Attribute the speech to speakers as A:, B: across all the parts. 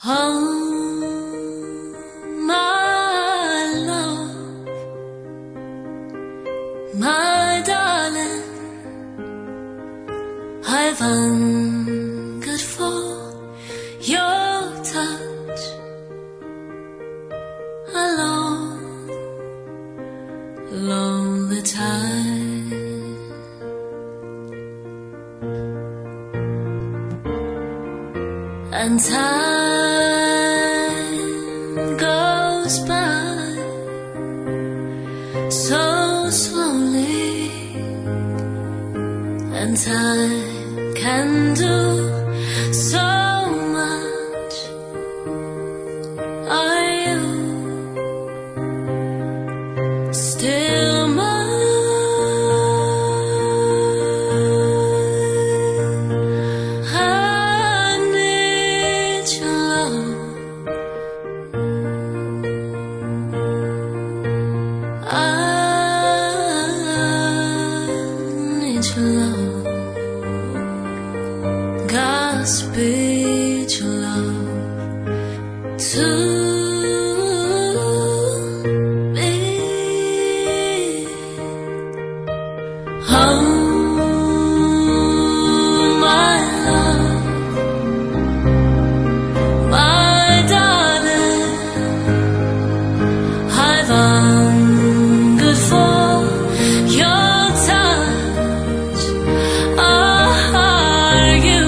A: Oh, my love, my darling, I've hungered for your touch a long, lonely time, and time goes by so slowly, and time can do so much. Are you still mine? I need your love. I need your love. Godspeed your love to me. Oh, my love, my darling, I've hungered for your touch. Are you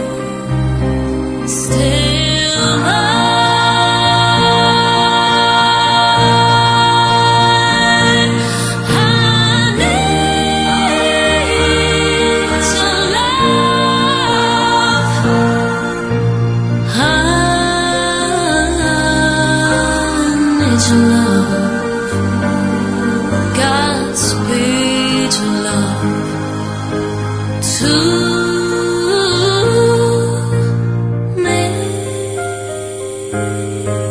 A: still mine? I need your love. I need your love. Godspeed your love to me.